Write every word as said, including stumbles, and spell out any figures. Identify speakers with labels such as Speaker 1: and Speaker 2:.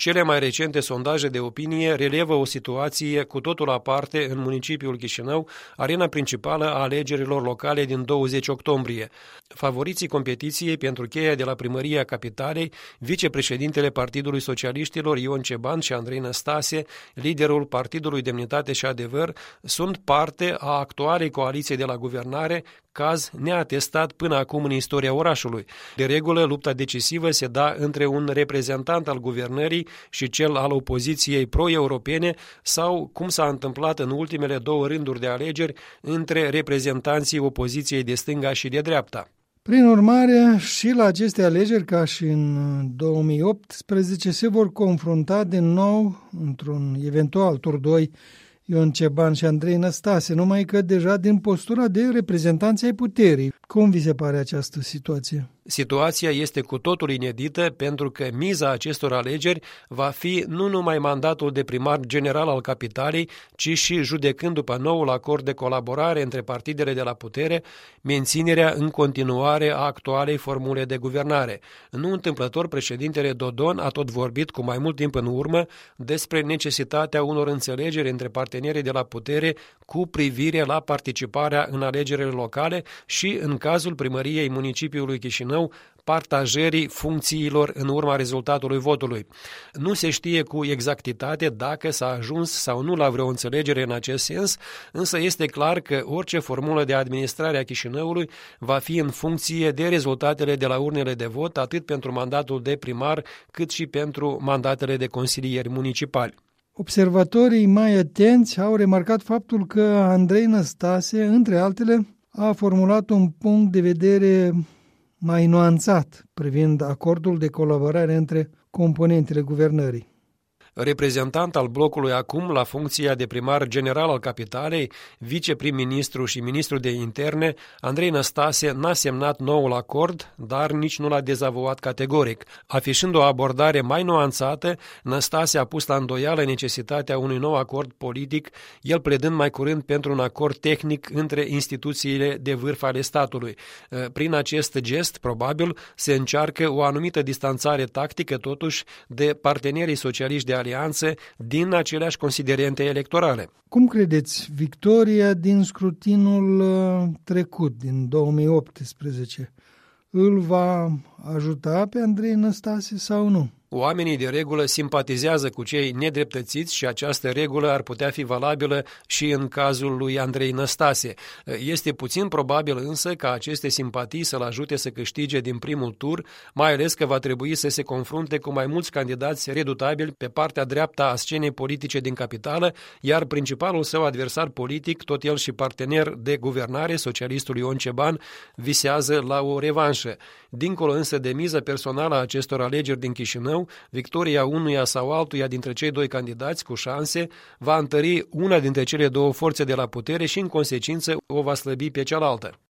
Speaker 1: Cele mai recente sondaje de opinie relevă o situație cu totul aparte în municipiul Chișinău, arena principală a alegerilor locale din douăzeci octombrie. Favoriții competiției pentru cheia de la primăria capitalei, vicepreședintele Partidului Socialiștilor Ion Ceban și Andrei Năstase, liderul Partidului Demnitate și Adevăr, sunt parte a actualei coaliții de la guvernare, caz neatestat până acum în istoria orașului. De regulă, lupta decisivă se da între un reprezentant al guvernării și cel al opoziției pro-europene sau, cum s-a întâmplat în ultimele două rânduri de alegeri, între reprezentanții opoziției de stânga și de dreapta.
Speaker 2: Prin urmare, și la aceste alegeri, ca și în două mii optsprezece, se vor confrunta din nou, într-un eventual tur doi, Ion Ceban și Andrei Năstase, numai că deja din postura de reprezentanți ai puterii. Cum vi se pare această situație?
Speaker 1: Situația este cu totul inedită pentru că miza acestor alegeri va fi nu numai mandatul de primar general al capitalei, ci și, judecând după noul acord de colaborare între partidele de la putere, menținerea în continuare a actualei formule de guvernare. Nu întâmplător, președintele Dodon a tot vorbit cu mai mult timp în urmă despre necesitatea unor înțelegeri între partenerii de la putere cu privire la participarea în alegerile locale și, în cazul primăriei municipiului Chișinău, partajării funcțiilor în urma rezultatului votului. Nu se știe cu exactitate dacă s-a ajuns sau nu la vreo înțelegere în acest sens, însă este clar că orice formulă de administrare a Chișinăului va fi în funcție de rezultatele de la urnele de vot, atât pentru mandatul de primar, cât și pentru mandatele de consilieri municipali.
Speaker 2: Observatorii mai atenți au remarcat faptul că Andrei Năstase, între altele, a formulat un punct de vedere mai nuanțat privind acordul de colaborare între componentele guvernării.
Speaker 1: Reprezentant al blocului acum la funcția de primar general al capitalei, viceprim-ministru și ministru de interne, Andrei Năstase n-a semnat noul acord, dar nici nu l-a dezavouat categoric. Afișând o abordare mai nuanțată, Năstase a pus la îndoială necesitatea unui nou acord politic, el pledând mai curând pentru un acord tehnic între instituțiile de vârf ale statului. Prin acest gest, probabil, se încearcă o anumită distanțare tactică, totuși, de partenerii socialiști de alianțe din aceleași considerente electorale.
Speaker 2: Cum credeți, victoria din scrutinul trecut, din două mii optsprezece, îl va ajuta pe Andrei Năstase sau nu?
Speaker 1: Oamenii de regulă simpatizează cu cei nedreptățiți și această regulă ar putea fi valabilă și în cazul lui Andrei Năstase. Este puțin probabil însă ca aceste simpatii să-l ajute să câștige din primul tur, mai ales că va trebui să se confrunte cu mai mulți candidați redutabili pe partea dreaptă a scenei politice din capitală, iar principalul său adversar politic, tot el și partener de guvernare, socialistul Ion Ceban, visează la o revanșă. Dincolo însă de miza personală a acestor alegeri din Chișinău, victoria unuia sau altuia dintre cei doi candidați cu șanse va întări una dintre cele două forțe de la putere și, în consecință, o va slăbi pe cealaltă.